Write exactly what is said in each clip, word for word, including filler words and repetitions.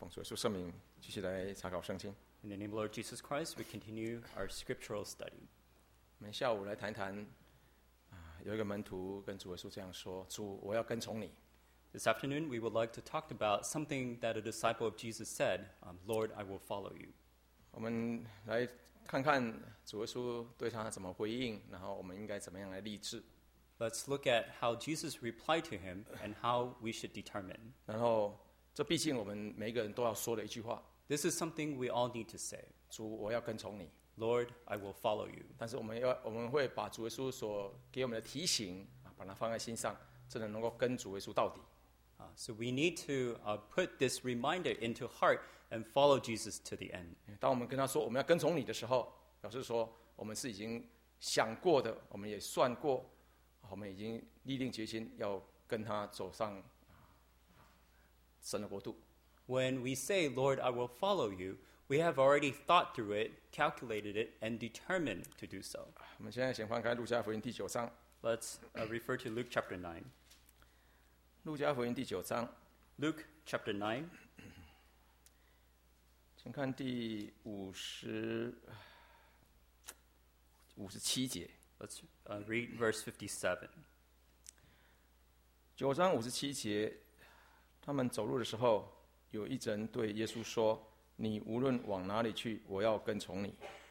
奉主耶稣圣名，继续来查考圣经。 In the name of Lord Jesus Christ, we continue our scriptural study. 我们下午来谈谈，啊，有一个门徒跟主耶稣这样说：“主，我要跟从你。” This afternoon, we would like to talk about something that a disciple of Jesus said, um, Lord, I will follow you. 我们来看看主耶稣对他怎么回应，然后我们应该怎么样来立志。 Let's look at how Jesus replied to him and how we should determine. 然后，这毕竟我们每一个人都要说的一句话： This is something we all need to say. 主，我要跟从你。 Lord, I will follow you. 但是我们要，我们会把主耶稣所给我们的提醒啊，把它放在心上，真的能够跟主耶稣到底。 Uh, so we need to uh, put this reminder into heart and follow Jesus to the end. 当我们跟他说我们要跟从你的时候，表示说我们是已经想过的，我们也算过，我们已经立定决心要跟他走上神的国度。 When we say, Lord, I will follow you, we have already thought through it, calculated it, and determined to do so. 我们现在请翻开路加福音第九章。 Let's uh, refer to Luke chapter nine. 路加福音第九章， Luke chapter nine, 请看第五十五十七节。 let's uh, read verse fifty-seven. 九章五十七节，他们走路的时候，有一人对耶稣说：“你无论往哪里去，我要跟从你。”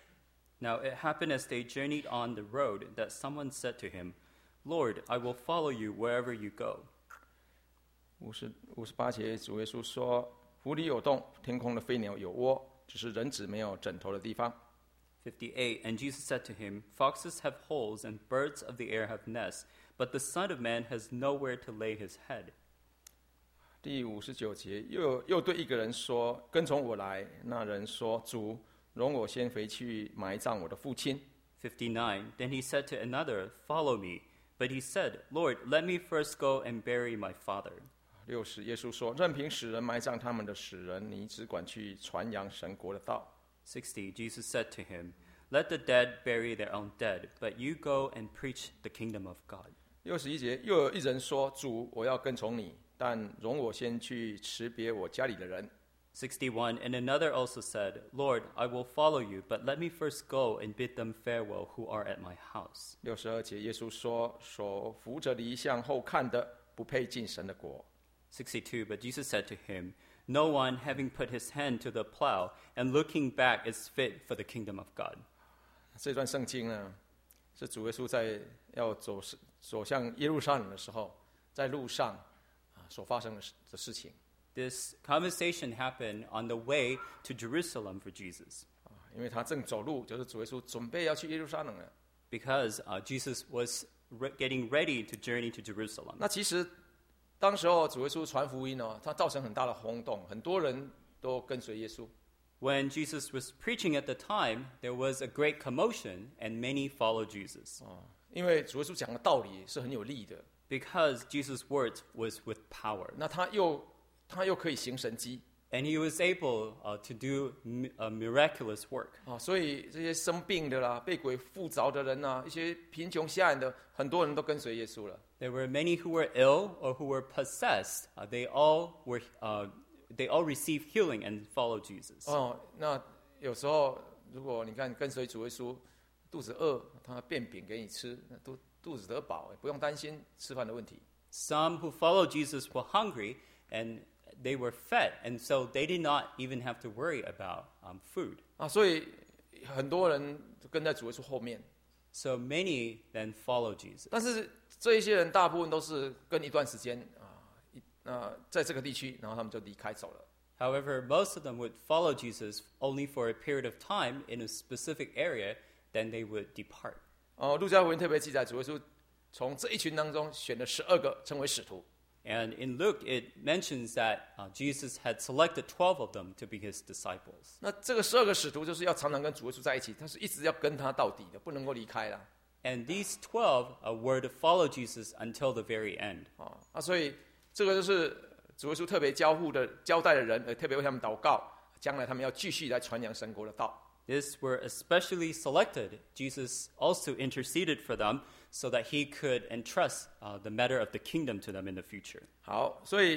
Now it happened as they journeyed on the road that someone said to him, Lord, I will follow you wherever you go. 五十五十八节，主耶稣说：“湖里有洞，天空的飞鸟有窝，只是人子没有枕头的地方。” fifty-eight, and Jesus said to him, Foxes have holes and birds of the air have nests, but the Son of Man has nowhere to lay his head. 第五十九节，又又对一个人说：“跟从我来。”那人说：“主，容我先回去埋葬我的父亲。” fifty-nine, then he said to another, Follow me. But he said, Lord, let me first go and bury my father. 六十，耶稣说：“任凭死人埋葬他们的死人，你只管去传扬神国的道。” sixty, Jesus said to him, Let the dead bury their own dead, but you go and preach the kingdom of God. 六十一节，又有一人说：“主，我要跟从你，但容我先去辞别我家里的人。” sixty-one, and another also said, Lord, I will follow you, but let me first go and bid them farewell who are at my house. 六十二节，耶稣说：“手扶着犁向后看的，不配进神的国。” sixty-two, but Jesus said to him, No one, having put his hand to the plow and looking back, is fit for the kingdom of God. 这段圣经呢，是主耶稣在要走走向耶路撒冷的时候，在路上啊所发生的事的事情。 This conversation happened on the way to Jerusalem for Jesus, 啊，因为他正走路，就是主耶稣准备要去耶路撒冷了。 because uh, Jesus was re- getting ready to journey to Jerusalem. 那其实当时候主耶稣传福音哦，他造成很大的轰动，很多人都跟随耶稣。 When Jesus was preaching at the time, there was a great commotion, and many followed Jesus, 啊，因为主耶稣讲的道理是很有力的， because Jesus' words was with power, 那他又他又可以行神迹 and he was able uh, to do mi- a miraculous work. 啊，所以这些生病的啦、被鬼附着的人呐、一些贫穷下人的，很多人都跟随耶稣了。 There were many who were ill or who were possessed. Uh, they all were. Uh, they all received healing and followed Jesus. 哦，那有时候如果你看跟随主耶稣，肚子饿，他变饼给你吃，那肚肚子得饱，不用担心吃饭的问题。 Some who followed Jesus were hungry and they were fed, and so they did not even have to worry about um, food. 啊，所以很多人就跟在主耶稣后面， So many then followed Jesus. 但是这一些人大部分都是跟一段时间啊，一那在这个地区，然后他们就离开走了。 However, most of them would follow Jesus only for a period of time in a specific area, then they would depart. 哦，路加福音特别记载，主耶稣从这一群当中选了十二个成为使徒。 And in Luke, it mentions that uh, Jesus had selected twelve of them to be his disciples. 那这个十二个使徒就是要常常跟主耶稣在一起，他是一直要跟他到底的，不能够离开啦。 And these twelve uh, were to follow Jesus until the very end. 啊啊，所以这个就是主耶稣特别交付的交代的人，呃，特别为他们祷告，将来他们要继续来传扬神国的道。 These were especially selected. Jesus also interceded for them so that he could entrust uh, the matter of the kingdom to them in the future. 好，所以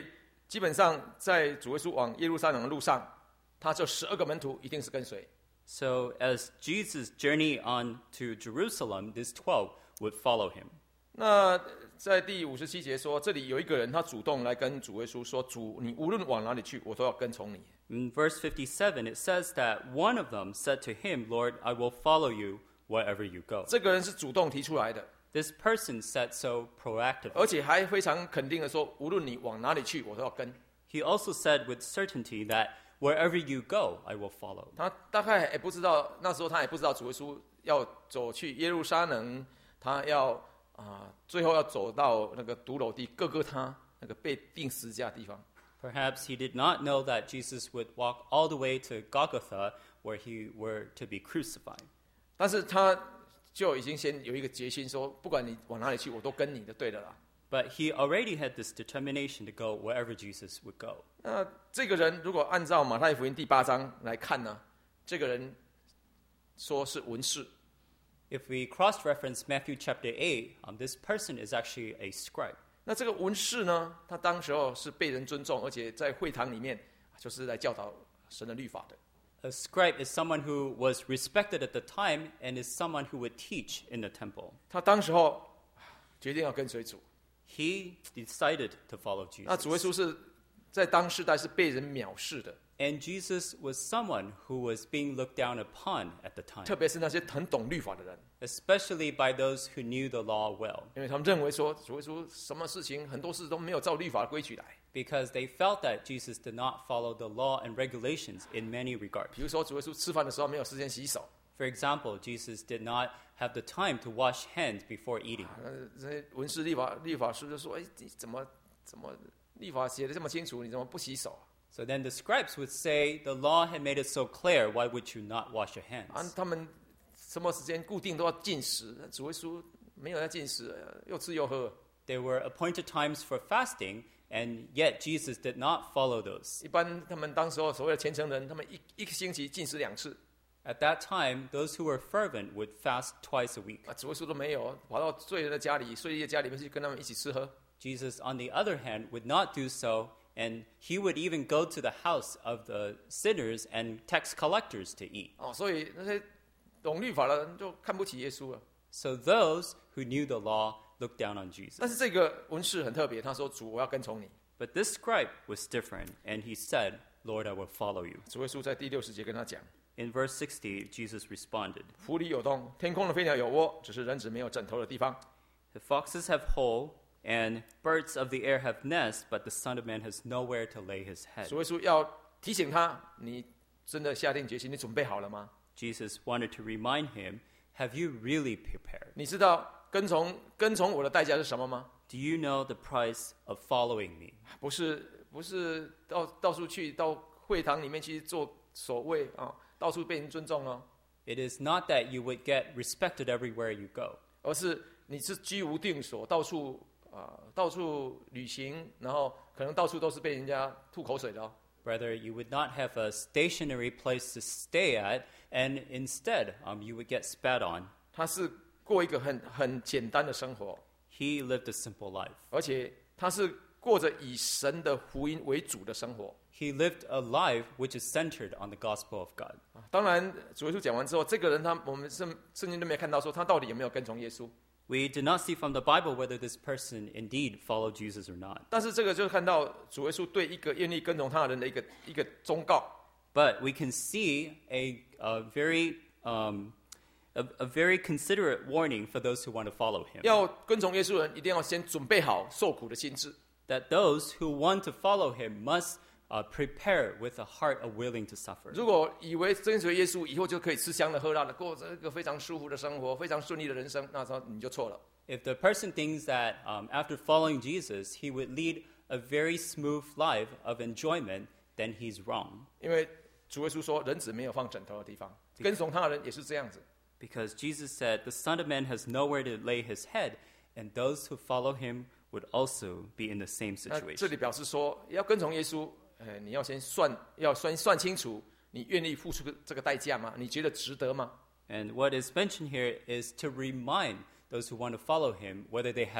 基本上在主耶稣往耶路撒冷的路上，他这十二个门徒一定是跟随。 So as Jesus journeyed on to Jerusalem, these twelve would follow him. 那在第五十七节说，这里有一个人，他主动来跟主耶稣说：“主，你无论往哪里去，我都要跟从你。” In verse fifty-seven, it says that one of them said to him, Lord, I will follow you wherever you go. 这个人是主动提出来的， This person said so proactively. 而且还非常肯定的说：“无论你往哪里去，我都要跟。” He also said with certainty that wherever you go, I will follow. 他大概也不知道，那时候他也不知道主耶稣要走去耶路撒冷，他要啊、呃，最后要走到那个独楼地各各他那个被钉十字架的地方。 Perhaps he did not know that Jesus would walk all the way to Golgotha, where he were to be crucified. 但是他就已经先有一个决心说，不管你往哪里去，我都跟你的，对的啦。 But he already had this determination to go wherever Jesus would go. 那这个人如果按照马太福音第八章来看呢，这个人说是文士。 If we cross-reference Matthew chapter eight, um, this person is actually a scribe. 那这个文士呢，他当时候是被人尊重，而且在会堂里面就是来教导神的律法的。 A scribe is someone who was respected at the time and is someone who would teach in the temple. 他当时候决定要跟随主。 He decided to follow 那主耶 Jesus. 稣是在当世代是被人藐视的， And Jesus was someone who was being looked down upon at the time, 特别是那些很懂律法的人， especially by those who knew the law well, 因为他们认为说主耶稣什么事情很多事都没有照律法的规矩来。 because they felt that Jesus did not follow the law and regulations in many regards. 比如说主耶稣吃饭的时候没有时间洗手， For example, Jesus did not have the time to wash hands before eating. 呃，这些文士律法律法师就说：“哎，你怎么怎么律法写的这么清楚，你怎么不洗手啊？” So then the scribes would say, the law had made it so clear, why would you not wash your 啊， hands? 他们什么时间固定都要禁食，主耶稣没有在禁食，呃又吃又喝。 There were appointed times for fasting, and yet Jesus did not follow those. 一般他们当时候所谓的虔诚人，他们一一个星期禁食两次， At that time, those who were fervent would fast twice a week. 啊，主耶稣都没有，跑到罪人的家里、税吏的家里面去跟他们一起吃喝。 Jesus, on the other hand, would not do so, and he would even go to the house of the sinners and tax collectors to eat. 哦，所以那些懂律法的人就看不起耶稣了。 So those who knew the law looked down on 但 Jesus. 是这个文士很特别，他说：“主，我要跟从你。 But this scribe was different, and he said, Lord, I will follow you. ” 主耶稣在第六十节跟他讲 In verse sixty, Jesus responded, 湖里有洞，天空的飞鸟有窝，只是人子没有枕头的地方。 The foxes have hole, and birds of the air have nests, but the Son of Man has nowhere to lay his head. 主耶稣要提醒他：你真的下定决心，你准备好了吗？ Jesus wanted to remind him, have you really prepared? 你知道跟从跟从我的代价是什么吗？ Do you know the price of following me? 不是不是到到处去到会堂里面去做守卫啊，到处被人尊重哦， It is not that you would get respected everywhere you go, 而是你是居无定所，到处啊到处旅行，然后可能到处都是被人家吐口水的哦。 Rather, you would not have a stationary place to stay at, and instead, um, you would get spat on. 他是过一个很很简单的生活， He lived a simple life. 而且他是过着以神的福音为主的生活。 He lived a life which is centered on the gospel of God. 啊当然，主耶稣讲完之后，这个人他我们圣圣经都没有看到说他到底有没有跟从耶稣。 We did not see from the Bible whether this person indeed followed Jesus or not. 但是这个就看到主耶稣对一个愿意跟从他的人的一个一个忠告。 But we can see a, a very um, a, a very considerate warning for those who want to follow him. 要跟从耶稣的人，一定要先准备好受苦的心智。 That those who want to follow him must uh, prepare with a heart of willing to suffer. 如果以为跟随耶稣以后就可以吃香的喝辣的，过着一个非常舒服的生活，非常顺利的人生，那时候你就错了。 If the person thinks that um, after following Jesus, he would lead a very smooth life of enjoyment, then he's wrong. 因为主耶稣说，人子没有放枕头的地方，跟从他的人也是这样子。 Because Jesus said, the Son of Man has nowhere to lay his head, and those who follow him would also be in the same 那这 situation. 里表示说，要跟从耶稣，呃，你要先算，要算算清楚，你愿意付出这个代价吗？你觉得值得吗？ And what is mentioned here is to remind those who want to follow him whether they have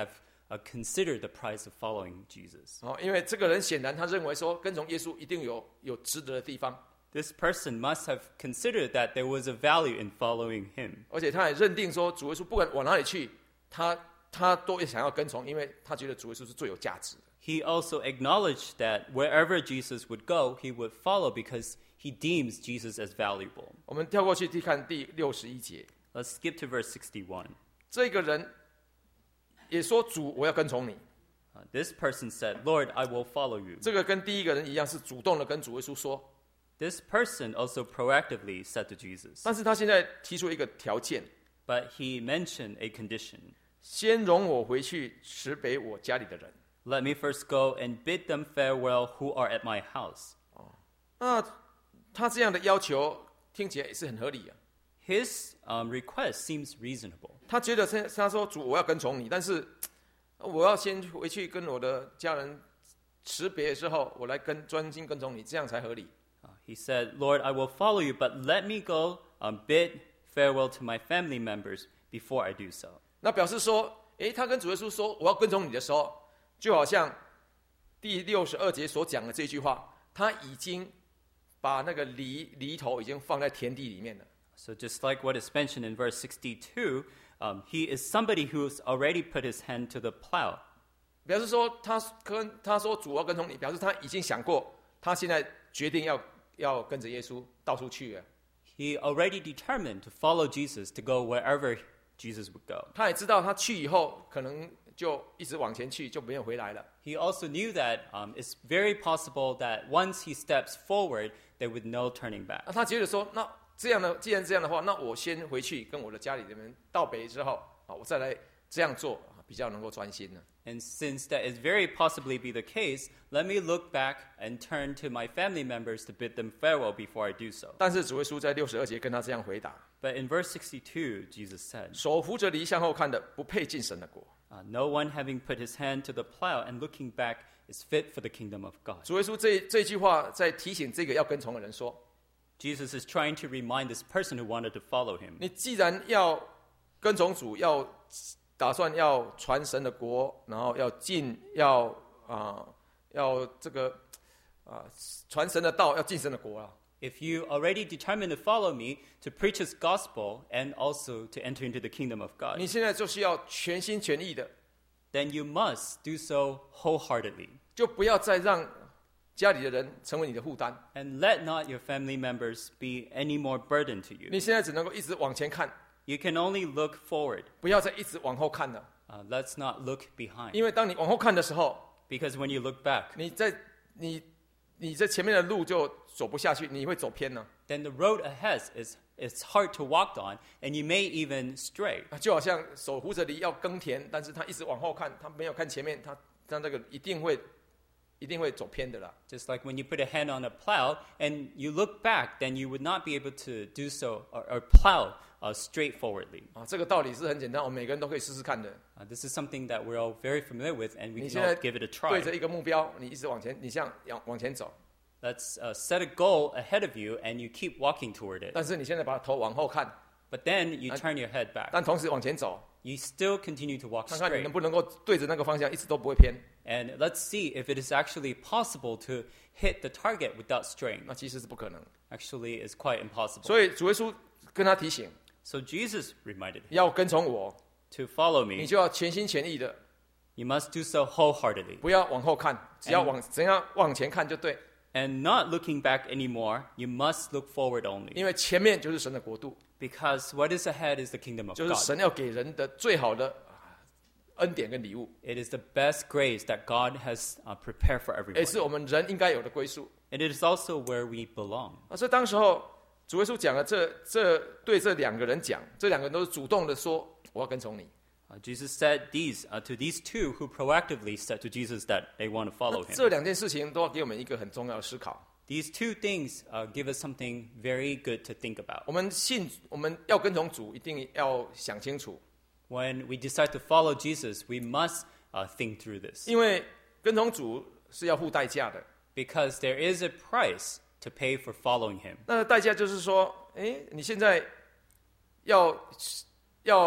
uh, consider the price of following Jesus. 哦，因为这个人显然他认为说跟从耶稣一定有有值得的地方， This person must have considered that there was a value in following him. 而且他也认定说主耶稣不管往哪里去，他他都想要跟从，因为他觉得主耶稣是最有价值的。 He also acknowledged that wherever Jesus would go, he would follow because he deems Jesus as valuable. 我们跳过去看第六十一节， Let's skip to verse sixty-one. 这个人也说主我要跟从你， Uh, this person said, Lord, I will follow you. 这个跟第一个人一样是主动的跟主耶稣说， This person also proactively said to Jesus, 但是他现在提出一个条件， but he mentioned a condition. 先容我回去辞别我家里的人。 Let me first go and bid them farewell who are at my house. 那他这样的要求听起来也是很合理啊。 His um, request seems reasonable. 他觉得他他说主我要跟从你，但是我要先回去跟我的家人辞别之后，我来跟专心跟从你，这样才合理。 Uh, he said, Lord, I will follow you, but let me go um, bid farewell to my family members before I do so. 那表示说，诶，他跟主耶稣说我要跟从你的时候，就好像第六十二节所讲的这句话，他已经把那个犁犁头已经放在田地里面了。 So just like what is mentioned in verse sixty-two, um, he is somebody who's already put his hand to the plow. 表示说他跟他说主要跟从你，表示他已经想过，他现在决定要要跟着耶稣到处去了。 He already determined to follow Jesus, to go wherever Jesus would go. 他也知道他去以后可能就一直往前去，就没有回来了。 He also knew that um, it's very possible that once he steps forward, there would no turning back. 那他觉得说，那这样的，既然这样的话，那我先回去跟我的家里人道别之后，啊，我再来这样做，比较能够专心呢。 And since that is very possibly be the case, let me look back and turn to my family members to bid them farewell before I do so. 但是主耶稣在六十二节跟他这样回答： But in verse sixty-two, Jesus said, 手扶着犁向后看的，不配进神的国。 uh, No one having put his hand to the plow and looking back is fit for the kingdom of God. 主耶稣这这句话在提醒这个要跟从的人说： Jesus is trying to remind this person who wanted to follow him. 你既然要跟从主，要打算要传神的国，然后要进，要啊、呃，要这个啊、呃、传神的道，要进神的国啊。 If you already determined to follow me, to preach his gospel, and also to enter into the kingdom of God, 你现在就需要全心全意的， then you must do so wholeheartedly. 就不要再让家里的人成为你的负担。 And let not your family members be any more burden to you. 你现在只能够一直往前看， You can only look forward. 不要再一直往后看了。 Uh, let's not look behind. 因为当你往后看的时候， Because when you look back, 你在你你在前面的路就走不下去，你会走偏呢。 then the road ahead is it's hard to walk on, and you may even stray. 就好像手扶着犁要耕田，但是他一直往后看，他没有看前面，他他这个一定会一定会走偏的啦。 Just like when you put a hand on a plow and you look back, then you would not be able to do so or, or plow uh, straightforwardly. 啊，这个道理是很简单，我们每个人都可以试试看的。 Uh, this is something that we're all very familiar with, and we 你 can 现 all 在 give it a 对 try. 着一个目标，你一直往前，你这样往往前走， Let's uh, set a goal ahead of you, and you keep walking toward it. 但是你现在把头往后看， But then you turn your head back. 但同时往前走， You still continue to walk 看看你 straight. 能不能够对着那个方向一直都不会偏。 And let's see if it is actually possible to hit the target without straying. 那其实是不可能。 Actually, it's quite impossible. 所以主耶稣跟他提醒， So Jesus reminded him, 要跟从我， to follow 你 me, 就要全心全意的， you must do so wholeheartedly. 不要往后看，只要往只要往前看就对， And not looking back anymore, you must look forward only. 因为前面就是神的国度， Because what is ahead is the kingdom of 就是 God. 神要给人的最好的恩典跟礼物， It is the best grace that God has uh, prepared for 也 everyone. 是我们人应该有的归宿。 And it is also where we belong. 啊，所以当时候主耶稣讲了这这对这两个人讲，这两个人都是主动的说我要跟从你。 Uh, Jesus said these uh, to these two who proactively said to Jesus that they want to follow 那这 him. 两件事情都要给我们一个很重要的思考。 These two things uh, give us something very good to think about. 我们信我们要跟从主，一定要想清楚， When we decide to follow Jesus, we must uh, think through this. 因为跟从主是要付代价的。 Because there is a price to pay for following him. 那代价就是说，哎，你现在要要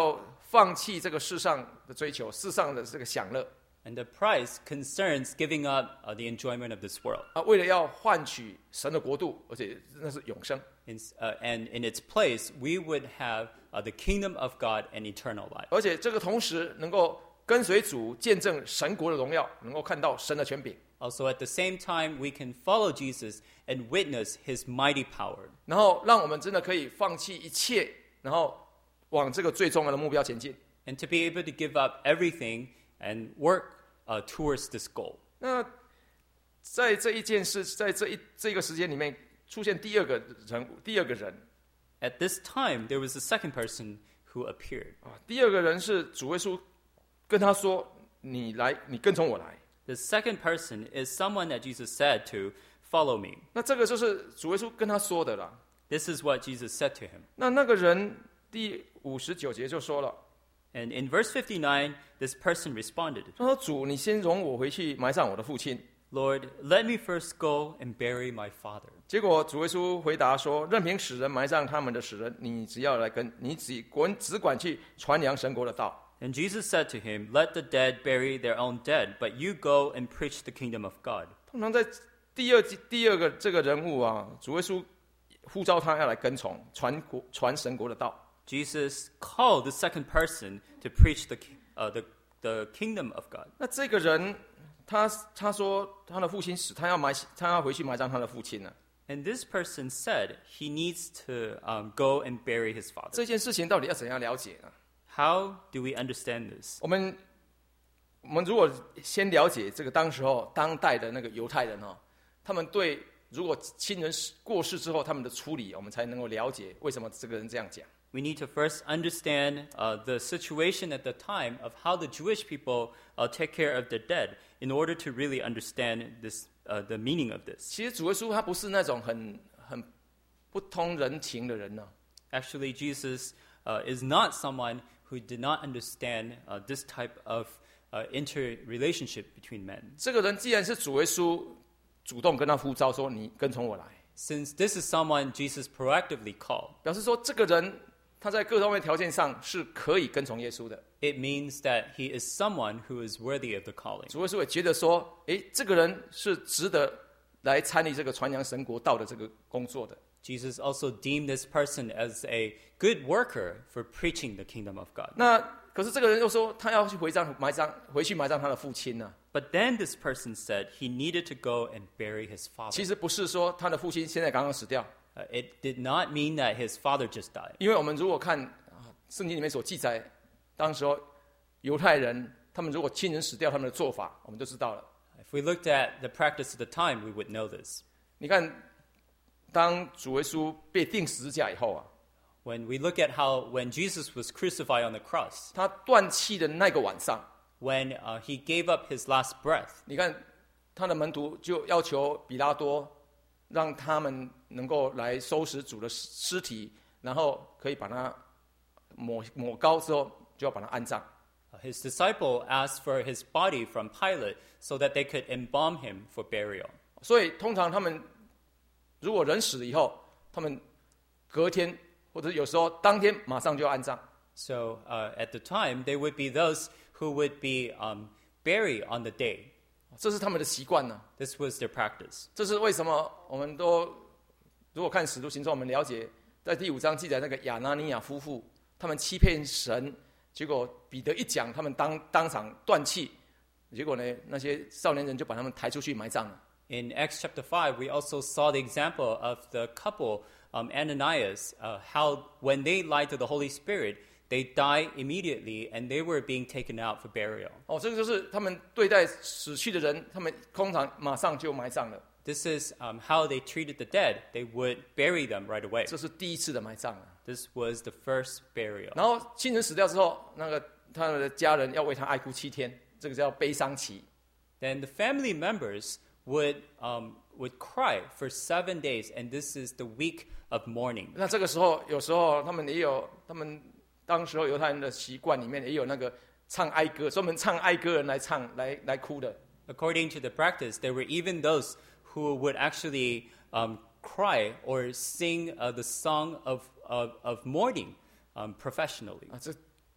放弃这个世上的追求，世上的这个享乐 And the price concerns giving up uh, the enjoyment of this world. 啊，为了要换取神的国度，而且那是永生。 In, uh, and in its place, we would have uh, the kingdom of God and eternal life. 而且这个同时能够跟随主，见证神国的荣耀，能够看到神的权柄， Also, at the same time, we can follow Jesus and witness his mighty power. 然后让我们真的可以放弃一切，然后往这个最重要的目标前进。 And to be able to give up everything and work uh, towards this goal. 那在这一件事，在这一这个时间里面，出现第二个人，第二个人 At this time, there was a second person who appeared. 啊，第二个人是主耶稣跟他说：“你来，你跟从我来。” The second person is someone that Jesus said to, "Follow me." 那这个就是主耶稣跟他说的啦。 This is what Jesus said to him. 那那个人第五十九节就说了， And in verse fifty-nine, this person responded, 他说：“主，你先容我回去埋葬我的父亲。” Lord, let me first go and bury my father. 结果主耶稣回答说：“任凭死人埋葬他们的死人，你只要来跟，你只管只管去传扬神国的道。” And Jesus said to him, Let the dead bury their own dead, but you go and preach the kingdom of God. 通常在第二第二个这个人物啊，主耶稣呼召他要来跟从传国传神国的道。 Jesus called the second person to preach the, uh, the, the kingdom of God. 那这个人，他他说他的父亲死，他要埋，他要回去埋葬他的父亲呢。 And this person said he needs to um, go and bury his father. 这件事情到底要怎样了解呢？ How do we understand this? 我们我们如果先了解这个当时候当代的那个犹太人哦，他们对如果亲人过世之后他们的处理，我们才能够了解为什么这个人这样讲。 We need to first understand uh, the situation at the time of how the Jewish people uh, take care of their dead in order to really understand this, uh, the meaning of this. 其实主耶稣他不是那种很很不通人情的人呢、 Actually, Jesus uh, is not someone who did not understand uh, this type of uh, interrelationship between men. 这个人既然是主耶稣主动跟他呼召说：“你跟从我来。” Since this is someone Jesus proactively called, 表示说这个人他在各方面条件上是可以跟从耶稣的。 it means that he is someone who is worthy of the calling. 主耶稣也觉得说，诶，这个人是值得来参与这个传扬神国道的这个工作的。 Jesus also deemed this person as a good worker for preaching the kingdom of God. 那可是这个人又说，他要去回葬埋葬，回去埋葬他的父亲呢、 But then this person said he needed to go and bury his 其 father. 实不是说他的父亲现在刚刚死掉， Uh, it did not mean that his father just died. 因为我们如果看啊圣经里面所记载，当时候犹太人他们如果亲人死掉，他们的做法我们就知道了。 If we looked at the practice of the time, we would know this. 你看，当主耶稣被钉十字架以后啊， When we look at how when Jesus was crucified on the cross, 他断气的那个晚上， when uh, he gave up his last breath, 你看他的门徒就要求比拉多，让他们能够来收拾主的尸体，然后可以把它抹抹膏之后，就要把它安葬。 uh, his disciple asked for his body from Pilate so that they could embalm him for burial. 所以通常他们如果人死了以后，他们隔天或者有时候当天马上就要安葬。 So uh, at the time, they would be those who would be um, buried on the day. 这是他们的习惯呢。 This was their practice. 这是为什么我们都如果看《使徒行传》，我们了解在第五章记载那个亚拿尼亚夫妇，他们欺骗神，结果彼得一讲，他们当当场断气，结果呢，那些少年人就把他们抬出去埋葬了。 In Acts chapter five, we also saw the example of the couple, um, Ananias, uh, how when they lied to the Holy Spirit, they died immediately and they were being taken out for burial. 哦，这个就是他们对待死去的人，他们通常马上就埋葬了。 This is um, how they treated the dead. They would bury them right away. 这是第一次的埋葬啊。 This was the first burial. 然后亲人死掉之后，那个他的家人要为他哀哭七天，这个叫悲伤期。 Then the family members would um, would cry for seven days, and this is the week of mourning. 那这个时候，有时候他们也有他们当时候犹太人的习惯里面也有那个唱哀歌，专门唱哀歌人来唱来来哭的。 According to the practice, there were even those who would actually um, cry or sing uh, the song of of, of mourning um, professionally. 啊，这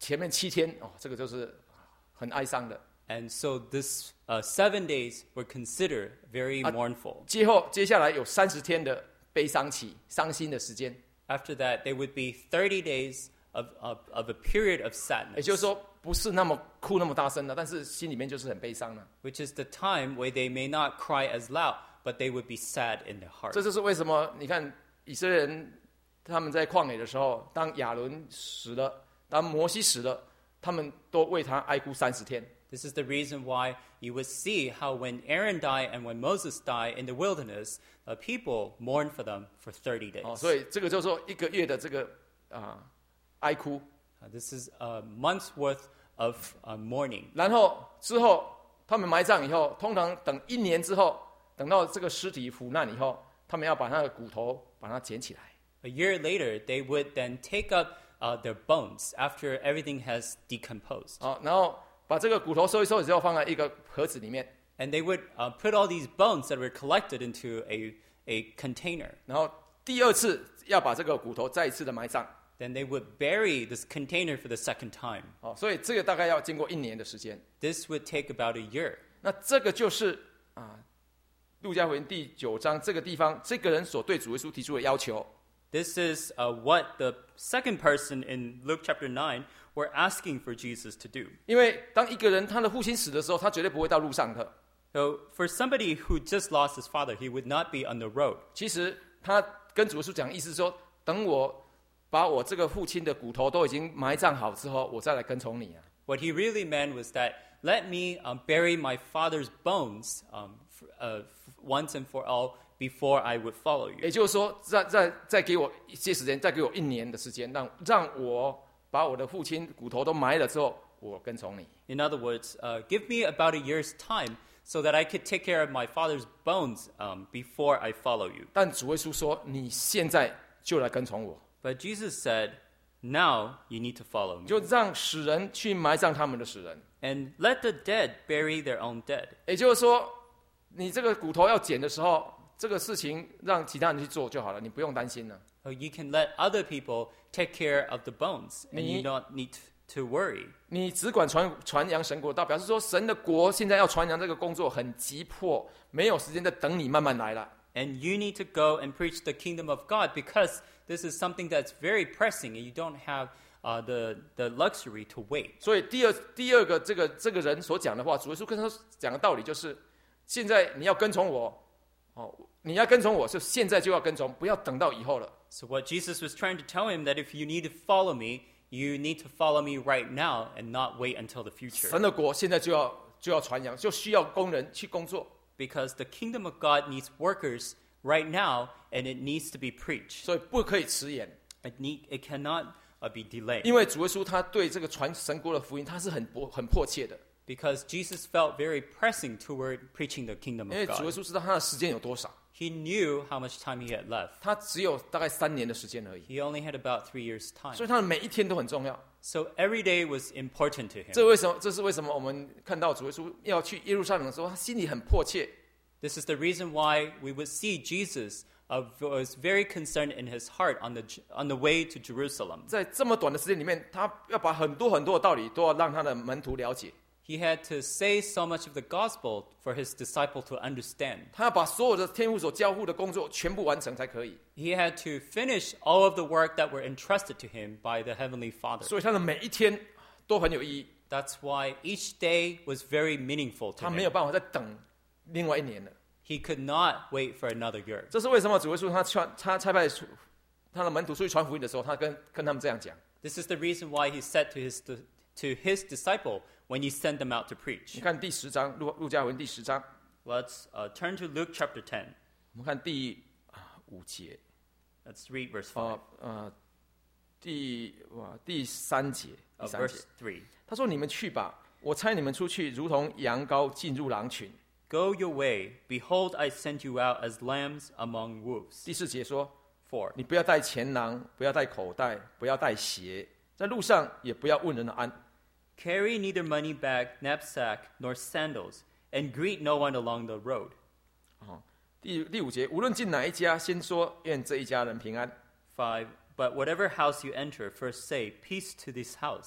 前面七天哦，这个就是很哀伤的。 And so this uh, seven days were considered very mournful. 接后接下来有三十天的悲伤期、伤心的时间。 After that, there would be thirty days of, of, of a period of 也 sadness, 就是说，不是那么哭那么大声的，但是心里面就是很悲伤的。 which is the time where they may not cry as loud, but they would be sad in their heart. 这就是为什么你看以色列人他们在旷野的时候，当亚伦死了，当摩西死了，他们都为他哀哭三十天。 This is the reason why you would see how when Aaron died and when Moses died in the wilderness, uh, people mourned for them for thirty days. 哦，所以这个就是说一个月的这个啊、哀哭， Uh, this is a month's worth of uh, mourning. 然后之后他们埋葬以后，通常等一年之后，等到这个尸体腐烂以后，他们要把他的骨头把它捡起来。 A year later, they would then take up uh, their bones after everything has decomposed. 啊，然后把这个骨头收一收之后，放在一个盒子里面， And they would uh, put all these bones that were collected into a, a container. 然后第二次要把这个骨头再一次的埋葬。 Then they would bury this container for the second time. 哦，所以这个大概要经过一年的时间。 This would take about a year. 那这个就是啊，路加福音第九章这个地方，这个人所对主耶稣提出的要求。 This is uh, what the second person in Luke chapter nine were asking for Jesus to do. 因为当一个人他的父亲死的时候，他绝对不会到路上的。 So for somebody who just lost his father, he would not be on the road. 其实他跟主耶稣讲，意思是说，等我把我这个父亲的骨头都已经埋葬好之后，我再来跟从你啊。 What he really meant was that let me um, bury my father's bones um, f- uh, f- once and for all before I would follow you. 也就是说，再再再给我一些时间，再给我一年的时间，让让我把我的父亲骨头都埋了之后，我跟从你。 In other words, uh, give me about a year's time so that I could take care of my father's bones um, before I follow you. 但主耶稣说：“你现在就来跟从我， But Jesus said, now you need to follow me. 就让死人去埋葬他们的死人。 And let the dead bury their own dead. 也就是说，你这个骨头要捡的时候，这个事情让其他人去做就好了，你不用担心了。 Or you can let other people take care of the bones, and you Me- don't need to worry. 你只管传传扬神国道，表示说神的国现在要传扬这个工作很急迫，没有时间再等你慢慢来了。 And you need to go and preach the kingdom of God because this is something that's very pressing and you don't have uh, the, the luxury to wait. 所以第二第二个这个这个人所讲的话，主耶稣跟他讲的道理就是：现在你要跟从我，哦，你要跟从我，就现在就要跟从，不要等到以后了。 So what Jesus was trying to tell him that if you need to follow me, you need to follow me right now and not wait until the future. 神的国现在就要就要传扬，就需要工人去工作， Because the kingdom of God needs workers right now and it needs to be preached. 所以不可以迟延。 It, need, it cannot uh, be delayed. 因为主耶稣他对这个传神国的福音，他是很迫很迫切的。 Because Jesus felt very pressing toward preaching the kingdom 因为 of 主耶 God. 稣知道他的时间有多少， He knew how much time he had left. 他只有大概三年的时间而已， He only had about three years' time. 所以他的每一天都很重要。 So every day was important to him. 这为什么？这是为什么？我们看到主耶稣要去耶路撒冷的时候，他心里很迫切。 This is the reason why we would see Jesus uh, was very concerned in his heart on the, on the way to Jerusalem. 在这么短的时间里面，他要把很多很多的道理都要让他的门徒了解， He had to say so much of the gospel for his disciple to understand. 他要把所有的天父所交付的工作全部完成才可以。 He had to finish all of the work that were entrusted to him by the Heavenly Father. 所以他的每一天都很有意义， That's why each day was very meaningful to 他没有 him. 办法再等另外一年了。 He could not wait for another year. 这是为什么主耶稣他传他差派出他的门徒出去传福音的时候，他跟跟他们这样讲。 This is the reason why he said to his, to his disciple when he sent them out to 你 preach. 看第十章路路加福音第十章， Let's uh, turn to Luke chapter ten. 我们看第啊五节 Let's read verse 啊 five. 呃第哇第三节第 Uh, 三节 verse，three. 他说：“你们去吧，我差你们出去，如同羊羔进入狼群。” Go your way. Behold, I send you out as lambs among wolves. 第四节说 Four.：“ 你不要带钱囊，不要带口袋，不要带鞋，在路上也不要问人的安。 Carry neither money bag, knapsack, nor sandals, and greet no one along the road. 哦，第第五节，无论进哪一家，先说愿这一家人平安。 Five. But whatever house you enter, first say, Peace to this house.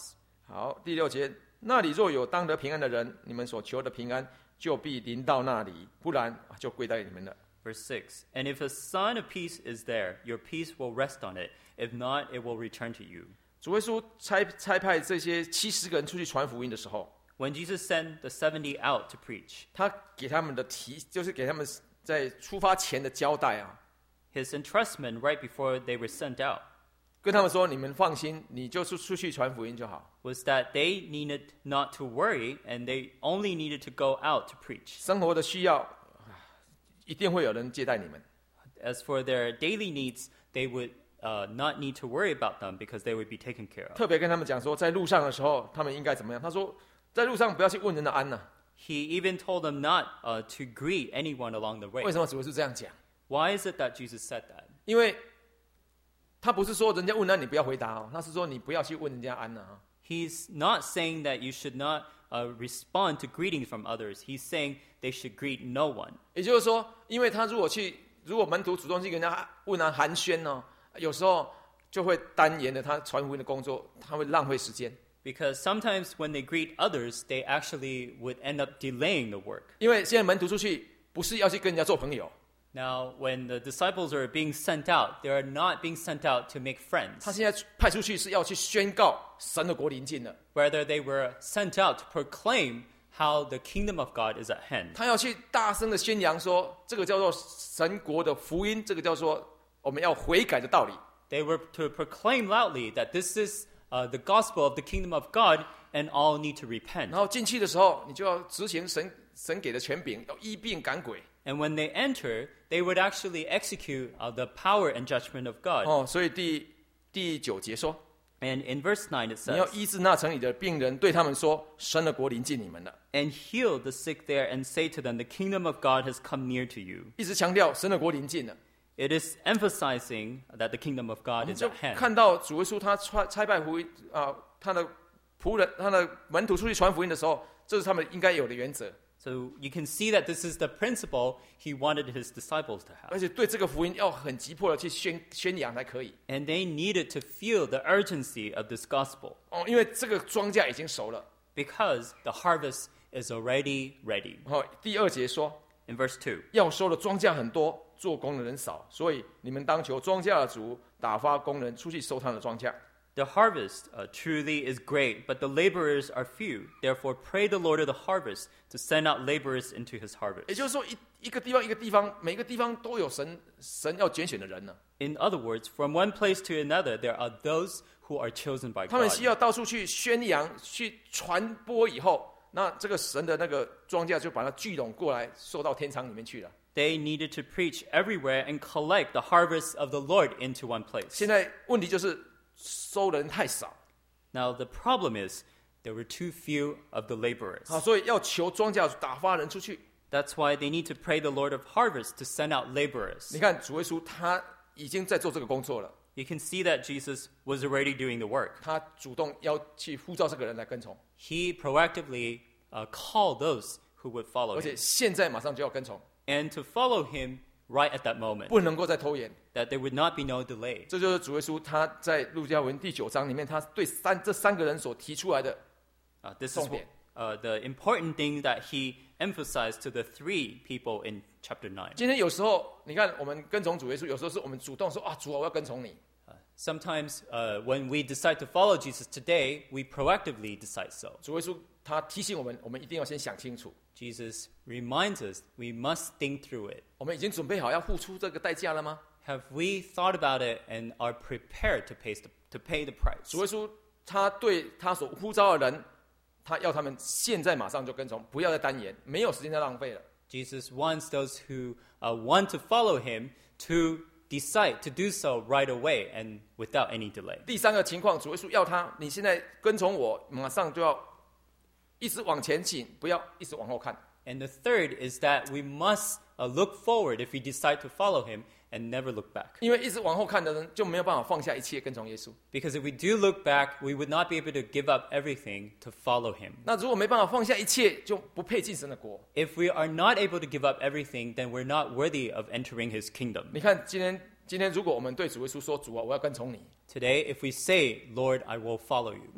好，第六节，那里若有当得平安的人，你们所求的平安就必临到那里，不然就归在你们了。 Verse six, and if a sign of peace is there, your peace will rest on it. If not, it will return to you. 主耶稣差差派这些七十个人出去传福音的时候， When Jesus sent the seventy out to preach, 他给他们的提，就是给他们在出发前的交代啊， his entrustment right before they were sent out 跟他们说：你们放心，你就是出去传福音就好。 was that they needed not to worry and they only needed to go out to preach. 生活的需要，一定会有人接待你们。 As for their daily needs, they would uh, not need to worry about them because they would be taken care of. 特别跟他们讲说，在路上的时候，他们应该怎么样？他说，在路上不要去问人的安呐、啊。 He even told them not uh, to greet anyone along the way. 为什么主耶稣这样讲？ Why is it that Jesus said that? 因为他不是说人家问安你不要回答哦，他是说你不要去问人家安呐、啊。 He's not saying that you should not uh, respond to greetings from others. He's saying they should greet no one. 也就是说，因为他如果去，如果门徒主动去跟人家问安寒暄呢、哦，有时候就会单延了他传福音的工作，他会浪费时间。 Because sometimes when they greet others, they actually would end up delaying the work. 因为现在门徒出去不是要去跟人家做朋友， Now, when the disciples are being sent out, they are not being sent out to make friends. 他现在派出去是要去宣告神的国临近了。 Rather, they were sent out to proclaim how the kingdom of God is at hand. 他要去大声的宣扬说，这个叫做神国的福音，这个叫做我们要悔改的道理。 They were to proclaim loudly that this is uh, the gospel of the kingdom of God and all need to repent. 然后进去的时候，你就要执行神神给的权柄，要医病赶鬼。 And when they enter, they would actually execute uh, the power and judgment of God. 哦，所以第第九节说， And in verse nine it 你要 says, 医治那城里的病人，对他们说，神的国临近你们了。 and heal the sick there and say to them, the kingdom of God has come near to you. 一直强调神的国临近了。 It is emphasizing that the kingdom of 我 God 们 is 就 at hand. 看到主耶稣他差差派福音啊、他的仆人、他的门徒出去传福音的时候，这是他们应该有的原则。 So you can see that this is the principle he wanted his disciples to 而 have. 且对这个福音要很急迫的去宣宣扬才可以 And they needed to feel the urgency of this gospel 哦，因为这个庄稼已经熟了。 because the harvest is already ready. 然后第二节说， In verse two, 要收的庄稼很多，做工的人少，所以你们当求庄稼的主打发工人出去收他的庄稼。 the harvest uh, truly is great, but the laborers are few. Therefore, pray the Lord of the harvest to send out laborers into his 也 harvest. 就是说，一一个地方一个地方，每个地方都有神神要拣选的人呢。 In other words, from one place to another, there are those who are chosen by 他们 God. 需要到处去宣扬、去传播以后，那这个神的那个庄稼就把它聚拢过来，收到天堂里面去了。 They needed to preach everywhere and collect the harvest of the Lord into one place. 现在问题就是收的人太少， Now, the problem is there were too few of the laborers. 好，所以要求庄稼打发人出去。 That's why they need to pray the Lord of harvest to send out laborers. 你看主耶稣他已经在做这个工作了， You can see that Jesus was already doing the work. 他主动要去呼召这个人来跟从， He proactively uh, called those who would follow 而且 him. 现在马上就要跟从， And to follow him right at that moment, 不能够再拖延。 that there would not be no delay. 这就是主耶稣他在路加文第九章里面，他对三这三个人所提出来的。 Uh, this is 重点。 uh, the important thing that he emphasized to the three people in chapter nine. 今天有时候，你看我们跟从主耶稣，有时候是我们主动说啊，主啊，我要跟从你。 Uh, sometimes uh, when we decide to follow Jesus today, we proactively decide so. 主耶稣他提醒我们，我们一定要先想清楚， Jesus reminds us we must think through it. 我们已经准备好要付出这个代价了吗？ Have we thought about it and are prepared to pay the, to pay the price? 主耶稣他对他所呼召的人，他要他们现在马上就跟从，不要再单言，没有时间再浪费了。 Jesus wants those who uh, want to follow him to decide to do so right away and without any delay. 第三个情况，主耶稣要他，你现在跟从我，马上就要一直往前进，不要一直往后看。 And the third is that we must uh, look forward if we decide to follow him and never look back. 因为一直往后看的人就没有办法放下一切跟从耶稣。 Because if we do look back, we would not be able to give up everything to follow him. 那如果没办法放下一切，就不配进神的国。 If we are not able to give up everything, then we're not worthy of entering his kingdom. 你看今天，今天如果我们对主耶稣说：“主啊，我要跟从你。 Today, if we say, Lord, I will follow you, ” 那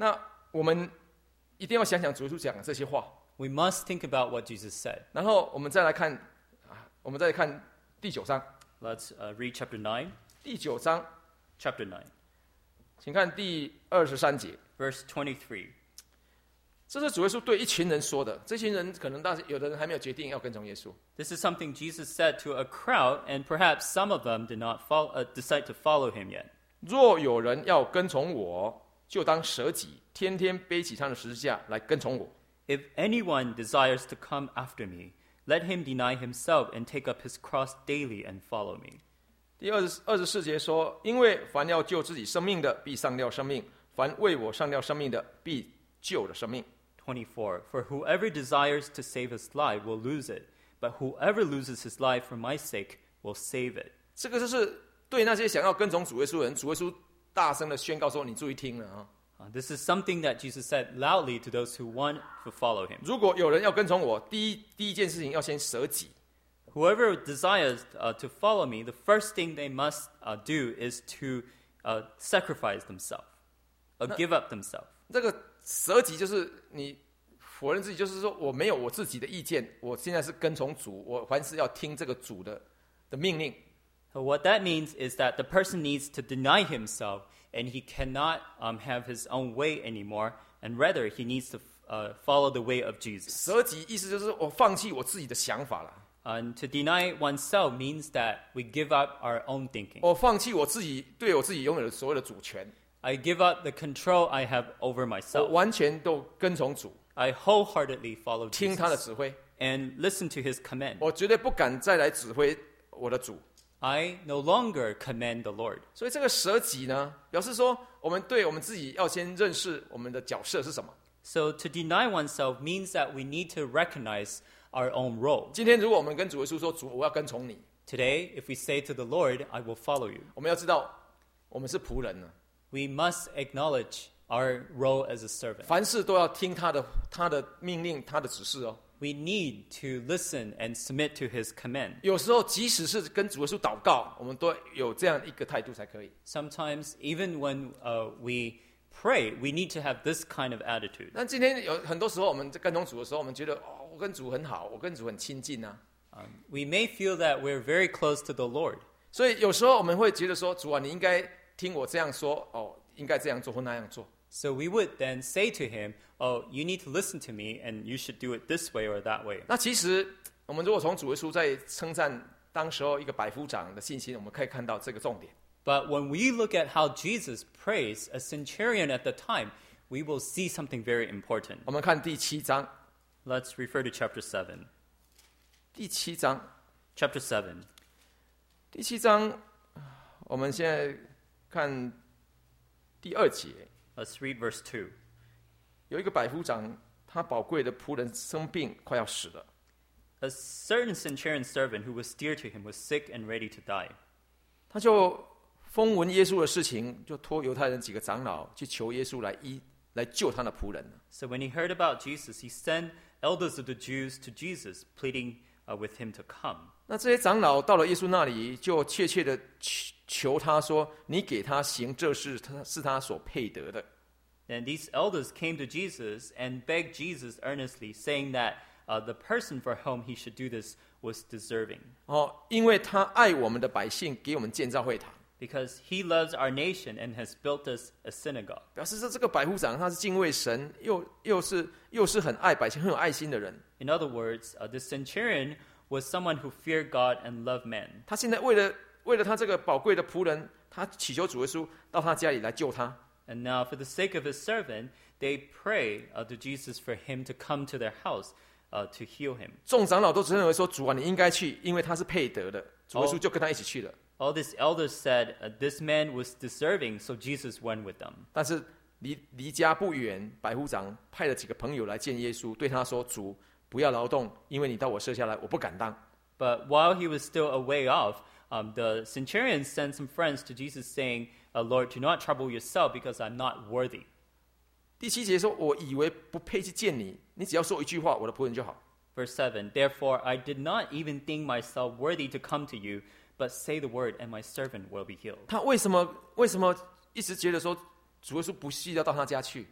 我们一定要想想主耶稣讲的这些话， We must think about what Jesus said. 然后我们再来看啊，我们再来看第九章。 Let's uh, read chapter nine. 第九章， Chapter nine, 请看第二十三节。 verse twenty-three. 这是主耶稣对一群人说的，这群人可能大有的人还没有决定要跟从耶稣。 This is something Jesus said to a crowd, and perhaps some of them did not fol- uh, decide to follow him yet. 若有人要跟从我，就当舍己，天天背起他的十字架来跟从我。 If anyone desires to come after me, let him deny himself and take up his cross daily and follow me. 第二十二十四节说：因为凡要救自己生命的，必丧掉生命；凡为我丧掉生命的，必救了生命。 twenty-four. For whoever desires to save his life will lose it, but whoever loses his life for my sake will save it. 这个就是对那些想要跟从主耶稣的人，主耶稣大声的宣告说：你注意听了啊！ Uh, this is something that Jesus said loudly to those who want to follow him. 如果有人要跟从我，第一第一件事情要先舍己。 Whoever desires uh, to follow me, the first thing they must uh, do is to uh, sacrifice themselves, or give up themselves. 这个舍己就是你否认自己，就是说我没有我自己的意见，我现在是跟从主，我凡事要听这个主的的命令。 So what that means is that the person needs to deny himself, and he cannot um, have his own way anymore, and rather he needs to uh, follow the way of Jesus. 舍己意思就是我放弃我自己的想法了， And to deny oneself means that we give up our own thinking. 我放弃我自己对我自己拥有的所有的主权， I give up the control I have over 我 myself. 完全都跟从主， I wholeheartedly follow 听他的 Jesus 指挥， and listen to his command. 我绝对不敢再来指挥我的主。 I no longer command the Lord. 所以这个舍己呢，表示说我们对我们自己要先认识我们的角色是什么。 So to deny oneself means that we need to recognize our own role. 今天如果我们跟主耶稣说：“主，我要跟从你。” Today, if we say to the Lord, I will follow you, 我们要知道，我们是仆人呢， we must acknowledge our role as a servant. 凡事都要听他的他的命令、他的指示哦。 We need to listen and submit to his command. 有时候，即使是跟主耶稣祷告，我们都有这样一个态度才可以。 Sometimes, even when uh, we pray, we need to have this kind of attitude. 但今天有很多时候，我们在跟从主的时候，我们觉得哦，我跟主很好，我跟主很亲近啊。 Um, we may feel that we're very close to the Lord. 所以有时候我们会觉得说：“主啊，你应该听我这样说哦，应该这样做或那样做。” So we would then say to him, oh, you need to listen to me, and you should do it this way or that way. 那其实，我们如果从主耶稣在称赞当时候一个百夫长的信心，我们可以看到这个重点。 But when we look at how Jesus praised a centurion at the time, we will see something very important. 我们看第七章， Let's refer to chapter seven. 第七章， Chapter seven. 第七章，我们现在看第二节， Let's read verse two. 有一个百夫长，他宝贵的仆人生病，快要死了。 A certain centurion servant who was dear to him was sick and ready to die. 他就风闻耶稣的事情，就托犹太人几个长老去求耶稣来医来救他的仆人。 So when he heard about Jesus, he sent elders of the Jews to Jesus, pleading uh, with him to come. 那这些长老到了耶稣那里，就切切的求求他说：“你给他行这事，他是他所配得的。” And these elders came to Jesus and begged Jesus earnestly, saying that uh, the person for whom he should do this was deserving, 哦，因为他爱我们的百姓，给我们建造会堂， because he loves our nation and has built us a synagogue. 表示说这个百夫长他是敬畏神，又又是又是很爱百姓、很有爱心的人。 In other words, uh, the centurion was someone who feared God and loved men. 他现在为了为了他这个宝贵的仆人，他祈求主耶稣到他家里来救他。 And now, for the sake of his servant, they pray uh, to Jesus for him to come to their house uh, to heal him. 众长老都认为说：“主啊，你应该去，因为他是配得的。”主耶稣就跟他一起去了。 All these elders said uh, this man was deserving, so Jesus went with them. 但是离离家不远，百夫长派了几个朋友来见耶稣，对他说：“主，不要劳动，因为你到我舍下来，我不敢当。” But while he was still a way off, um, the centurion sent some friends to Jesus saying, uh, Lord, do not trouble yourself because I'm not worthy. 第七节说：“我以为不配去见你，你只要说一句话，我的仆人就好。” Verse seven, therefore I did not even think myself worthy to come to you, but say the word and my servant will be healed. 他为什么为什么一直觉得说主耶稣不需要到他家去？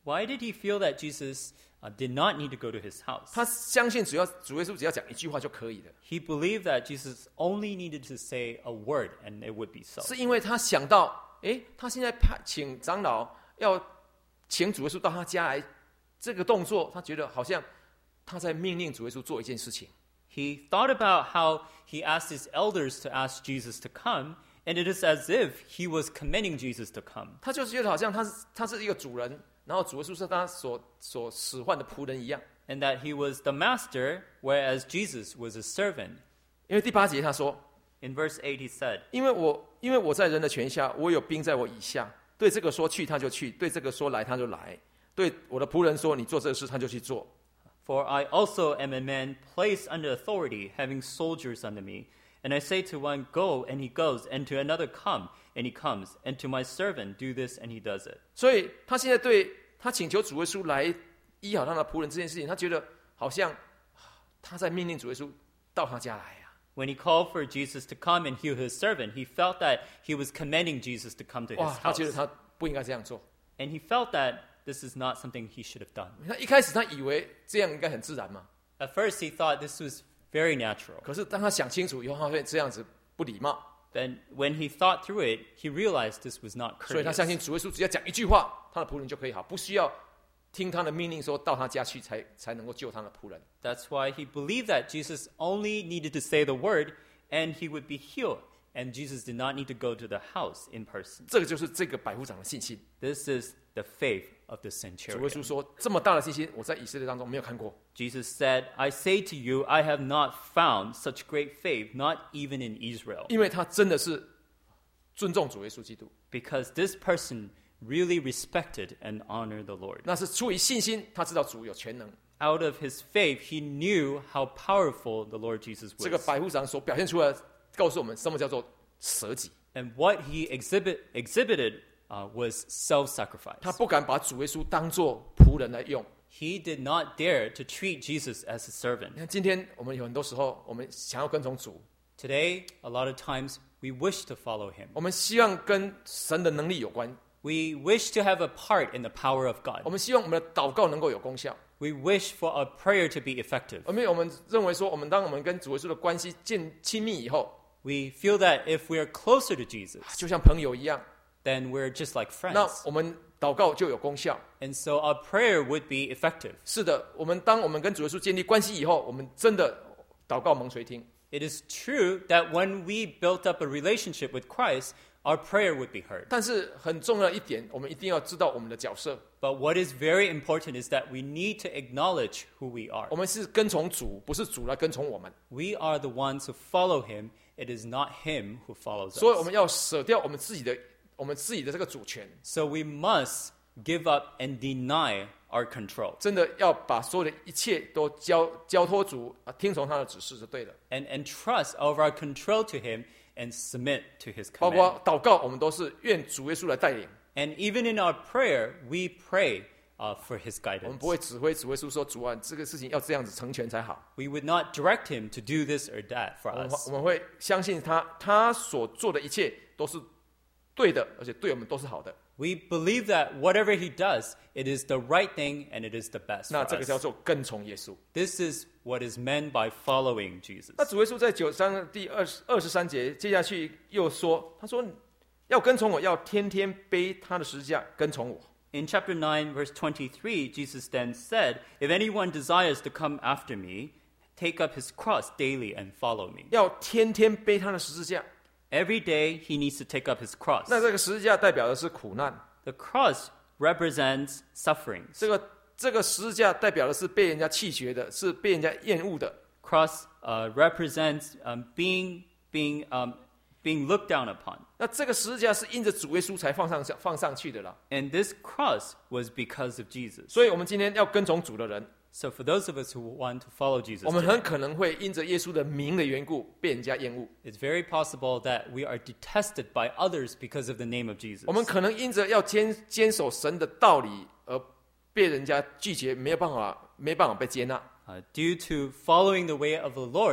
Why did he feel that Jesus uh, did not need to go to his house? 他相信主要主耶稣只要讲一句话就可以了， He believed that Jesus only needed to say a word and it would be so. 是因为他想到，诶，他现在派请长老要请主耶稣到他家来，这个动作，他觉得好像他在命令主耶稣做一件事情。 He thought about how he asked his elders to ask Jesus to come, and it is as if he was commanding Jesus to come. 他就是觉得好像他是他是一个主人，然后主耶稣是他所所使唤的仆人一样。 And that he was the master, whereas Jesus was a servant. 因为第八节他说， In verse eight he said, 因为我因为我在人的权下，我有兵在我以下，对这个说去他就去，对这个说来他就来，对我的仆人说你做这个事他就去做。 For I also am a man placed under authority, having soldiers under me. And I say to one, go, and he goes, and to another, come, and he comes, and to my servant, do this, and he does it. 所以他现在对他请求主耶稣来医好他的仆人这件事情，他觉得好像他在命令主耶稣到他家来啊。 When he called for Jesus to come and heal his servant, he felt that he was commanding Jesus to come to 哇， his 他觉得 house. 他不应该这样做。 And he felt that this is not something he should have done. 他一开始他以为这样应该很自然嘛， At first, he thought this was very natural. 可是当他想清楚以后，他发现这样子不礼貌， Then when he thought through it, he realized this was not 所以他相 courteous. 信主耶稣只要讲一句话，他的仆人就可以好，不需要听他的命令说到他家去才才能够救他的仆人。 That's why he believed that Jesus only needed to say the word and he would be healed. And Jesus did not need to go to the house in person. 这个就是这个百夫长的信心。 This is the faith of the 主耶 centurion. 稣说：“这么大的信心，我在以色列当中没有看过。 Jesus said, I say to you, I have not found such great faith, not even in Israel. 因为他真的是尊重主耶稣基督， Because this person really respected and honored the Lord. 那是出于信心，他知道主有全能。 Out of his faith, he knew how powerful the Lord Jesus 这个 was. 百夫长所表现出来，告诉我们什么叫做舍己。 And what he exhibit, exhibited uh, was self-sacrifice. 他不敢把主耶稣当作仆人来用。 He did not dare to treat Jesus as a servant. 你看，今天我们有很多时候，我们想要跟从主， Today, a lot of times, we wish to follow him. 我们希望跟神的能力有关， We wish to have a part in the power of 我 God. 们希望我们的祷告能够有功效。 We wish for our prayer to be effective. 因为我们认为说，我们当我们跟主耶稣的关系渐亲密以后， We feel that if we are closer to Jesus, 就像朋友一样， then we're just like 那 friends. 我们祷告就有功效。 And so our prayer would be effective. 是的，我们当我们跟主耶稣建立关系以后，我们真的祷告蒙垂听。 It is true that when we built up a relationship with Christ, our prayer would be heard. 但是很重要一点，我们一定要知道我们的角色。 But what is very important is that we need to acknowledge who we are. 我们是跟从主，不是主来跟从我们。 We are the ones who follow him. It is not him who follows 所以我 us. 们要舍掉我们自己的我们自己的这个主权， So we must give up and deny our control 真的要把所有的一切都交交托主啊，听从他的指示就对了。 and entrust all of our control to him and submit to his 包 command. 括祷告，我们都是愿主耶稣来带领， And even in our prayer, we pray uh, for his 我们 guidance. 不会指挥主耶稣说主啊，这个事情要这样子成全才好。 We would not direct him to do this or that for 我们 us. 我们会相信他，他所做的一切都是对的，而且对我们都是好的。 We believe that whatever he does, it is the right thing and it is the best 那 for 这个叫 us. 做跟从耶稣。 This is what is meant by following Jesus. 那主耶稣在九章第二十二十三节，接下去又说，他说要跟从我，要天天背他的十字架跟从我。 In chapter nine, verse twenty-three, Jesus then said, If anyone desires to come after me, take up his cross daily and follow me. 要天天背他的十字架。 Every day he needs to take up his cross. 那这个十字架代表的是苦难， The cross represents sufferings. 这个这个十字架代表的是被人家弃绝的，是被人家厌恶的。 Cross uh, represents um, being being um, being looked down upon. 那这个十字架是因着主耶稣才放上放上去的啦。 And this cross was because of Jesus. 所以，我们今天要跟从主的人， So for those of us who want to follow Jesus, 我们 today, 很可能会因着耶稣的名的缘故被人家厌恶。 it's very possible that we are detested by others because of the name of Jesus. 我们可能因着要坚坚守神的道理而被人家拒绝，没有办法没办法被接纳。 Uh, due to following the way of the Lord,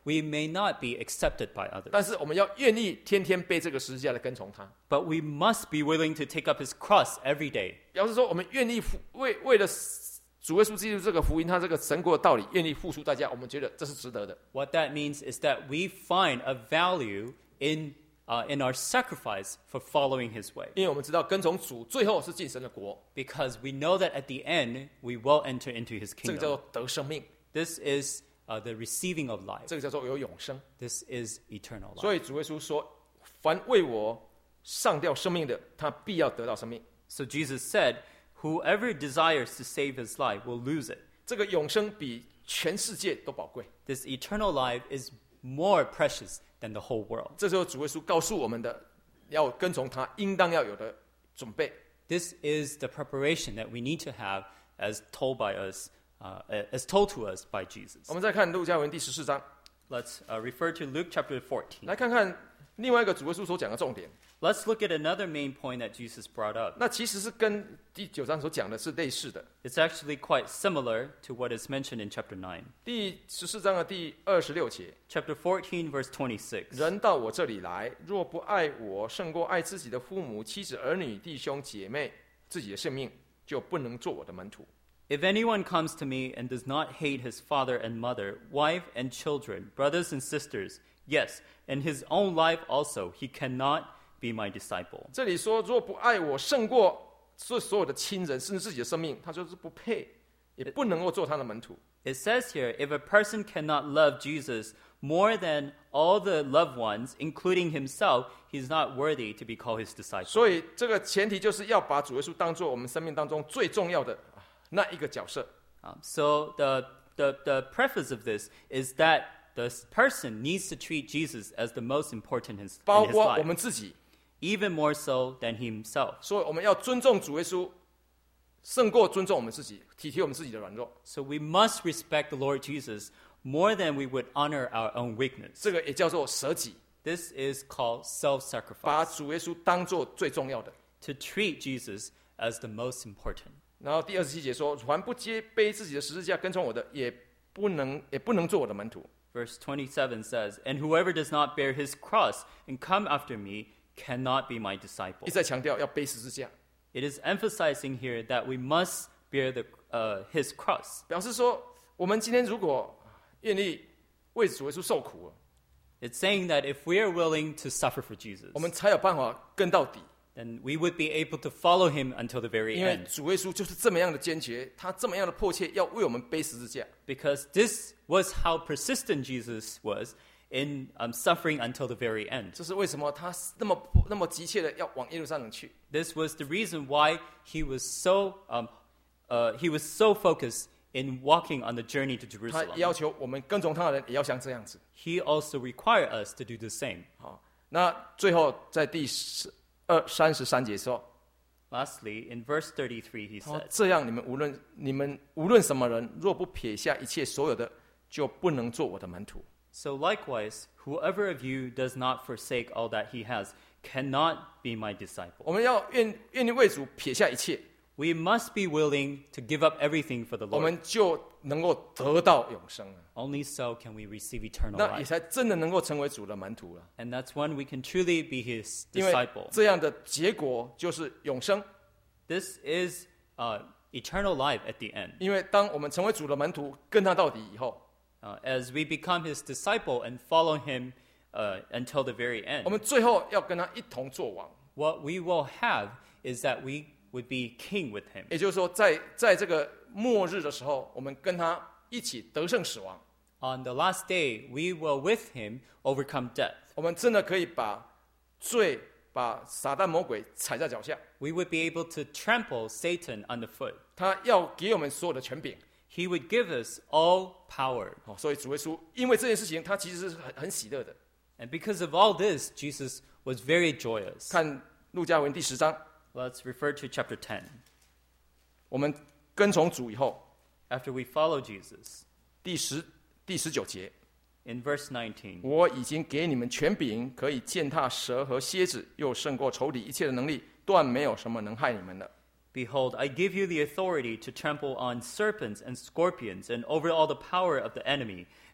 we may not be accepted by 但 others. 是我们要愿意天天背这个十字架来跟从他。 But we must be willing to take up his cross every day. 表示说，我们愿意付为为了主耶稣基督这个福音，他这个神国的道理，愿意付出代价，我们觉得这是值得的。 What that means is that we find a value in, uh, in our sacrifice for following his way. 因为我们知道跟从主最后是进神的国， Because we know that at the end, we will enter into his 这个叫 kingdom. 做得生命， This is uh, the receiving of life. 这个叫做有永生。 This is eternal life. 所以主耶稣说：“凡为我上吊生命的，他必要得到生命。 So Jesus said, whoever desires to save his life will lose it. ” 这个永生比全世界都宝贵。 This eternal life is more precious than the whole world. 这时候主耶稣告诉我们的，要跟从他应当要有的准备。 This is the preparation that we need to have as told by us, uh, as told to us by Jesus. 我们再看路加福音第十四章， Let's uh, refer to Luke chapter fourteen. 来看看另外一个主耶稣所讲的重点。 Let's look at another main point that Jesus brought up. 那其实是跟第九章所讲的是类似的。 It's actually quite similar to what is mentioned in chapter nine. 第十四章的第二十六节， Chapter fourteen, verse twenty-six. 人到我这里来，若不爱我胜过爱自己的父母、妻子、儿女、弟兄、姐妹、自己的性命，就不能做我的门徒。 If anyone comes to me and does not hate his father and mother, wife and children, brothers and sisters, yes, and his own life also, he cannot be my disciple. 这里说，若不爱我胜过所所有的亲人，甚至自己的生命，他就是不配，也不能够做他的门徒。 It says here, if a person cannot love Jesus more than all the loved ones, including himself, he's not worthy to be called his disciple. 所以这个前提就是要把主耶稣当做我们生命当中最重要的啊那一个角色。 Um, so the, the, the preface of this is that the person needs to treat Jesus as the most important in his, 包 in his 括我 life, 们自己， even more so than himself. 所以我们要尊重主耶稣，胜过尊重我们自己，体贴我们自己的软弱。 So we must respect the Lord Jesus more than we would honor our own weakness. 这个也叫做舍己， This is called self-sacrifice, 把主耶稣当做最重要的。 to treat Jesus as the most important. 然后第二十七节说：“凡不接背自己的十字架跟从我的，也不能也不能做我的门徒。” Verse twenty-seven says, And whoever does not bear his cross and come after me cannot be my disciple. 一再强调要背十字架， It is emphasizing here that we must bear the, uh, his cross. 表示说，我们今天如果愿意为主耶稣受苦， It's saying that if we are willing to suffer for Jesus, 我们才有办法跟到底。 then we would be able to follow him until the very 因为 end. 主耶稣就是这么样的坚决，他这么样的迫切，要为我们背十字架。 Because this was how persistent Jesus was in um, suffering until the very end. 这是为什么他那么那么急切的要往耶路撒冷去。 This was the reason why he was so um, uh, he was so focused in walking on the journey to 他 Jerusalem. 要求我们跟从他的人也要像这样子。 He also required us to do the same. 好，那最后在第十二三十三节说。 Lastly, in verse thirty-three, he 哦 said, 这样你们无论你们无论什么人，若不撇下一切所有的，就不能做我的门徒。 So likewise, whoever of you does not forsake all that he has cannot be my disciple. 我们要愿愿意为主撇下一切， We must be willing to give up everything for the 我 Lord. 们就能够得到永生了。 Only so can we receive eternal 那也 life. 才真的能够成为主的门徒了。 And that's when we can truly be his 因为 disciple. 这样的结果就是永生。 This is uh, eternal life at the end. 因为当我们成为主的门徒，跟他到底以后， Uh, as we become his disciple and follow him uh, until the very 我 end, 们最后要跟他一同作王。 what we will have is that we would be king with him. 也就是说在，在这个末日的时候，我们跟他一起得胜死亡。 On the last day, we will with him overcome death. 我们真的可以把罪、把撒旦魔鬼踩在脚下。 We would be able to trample Satan underfoot. 他要给我们所有的权柄。 He would give us all power. 哦，所以主耶稣因为这件事情，他其实是很很喜乐的。 And because of all this, Jesus was very joyous. 看路加福音第十章， Let's refer to chapter ten. 我们跟从主以后， After we follow Jesus, 第十第十九节， in verse nineteen, 我已经给你们权柄，可以践踏蛇和蝎子，又胜过仇敌一切的能力，断没有什么能害你们的。 Behold, I give you the authority to trample on serpents and scorpions and over all the power of the enemy,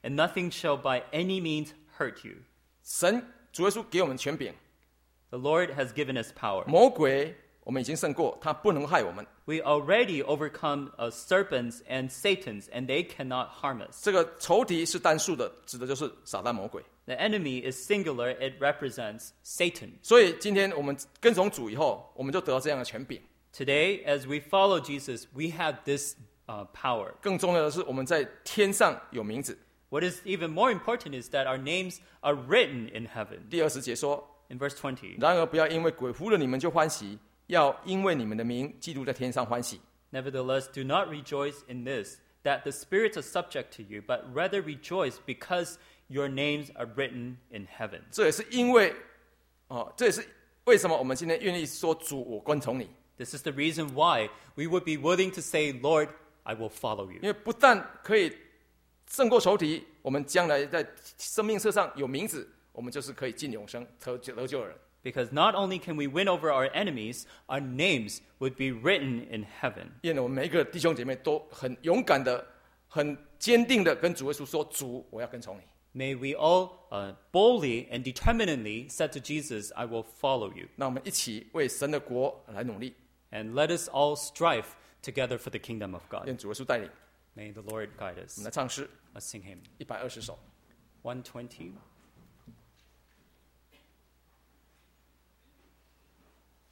and nothing shall by any means hurt you. 神主耶稣给我们权柄， The Lord has given us power. 魔鬼我们已经胜过，他不能害我们。 We already overcome uh, serpents and Satans, and they cannot harm us. 这个仇敌是单数的，指的就是撒旦魔鬼。 The enemy is singular. It represents Satan. 所以今天我们跟从主以后，我们就得到这样的权柄。 Today, as we follow Jesus, we have this uh, power. 更重要的是，我们在天上有名字。 What is even more important is that our names are written in heaven. 第二十节说 In verse twenty,：“ 然而不要因为鬼服了你们就欢喜，要因为你们的名基督在天上欢喜。” Nevertheless, do not rejoice in this, that the spirits are subject to you, but rather rejoice because your names are written in heaven. 这也是因为，哦，这也是为什么我们今天愿意说主，我跟从你。 This is the reason why we would be willing to say, Lord, I will follow 因 you. 为不但可以胜过仇敌，我们将来在生命册上有名字，我们就是可以进永生、得救得救的人。 Because not only can we win over our enemies, our names would be written in heaven. 愿我们每一个弟兄姐妹都很勇敢的、很坚定的跟主耶稣说：“主，我要跟从你。” May we all uh, boldly and determinedly say to Jesus, I will follow you. 那我们一起为神的国来努力。 And let us all strive together for the kingdom of God. 愿主耶稣带领。 May the Lord guide 我 us. 们来唱诗 Let's sing him. 一百二十首。 one twenty.